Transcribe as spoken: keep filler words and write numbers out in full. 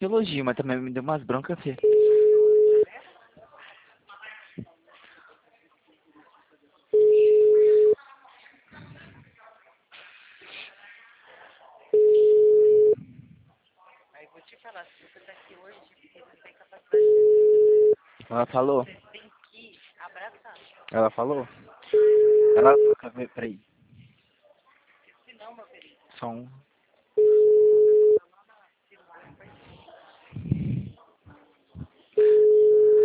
elogio, mas também me deu umas broncas, filho. Aí vou te falar, se você tá aqui hoje, você tem capacidade Ela falou? de tem que abraçar. Ela falou? Ela... Peraí. Se não, meu querido. Só um...